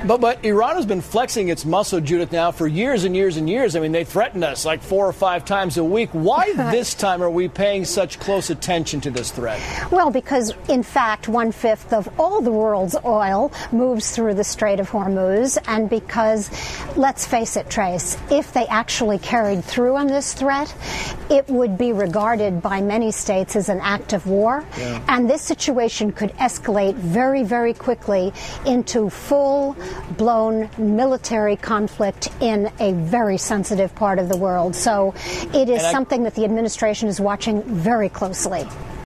But Iran has been flexing its muscle, Judith, now for years and years and years. I mean, they threatened us like 4 or 5 times a week. Why this time are we paying such close attention to this threat? Well, because, in fact, 1/5 of all the world's oil moves through the Strait of Hormuz, and because, let's face it, Trace, if they actually carried through on this threat, it would be regarded by many states as an act of war. Yeah. And this situation could escalate very, very quickly into full-blown military conflict in a very sensitive part of the world. So it is something that the administration is watching very closely.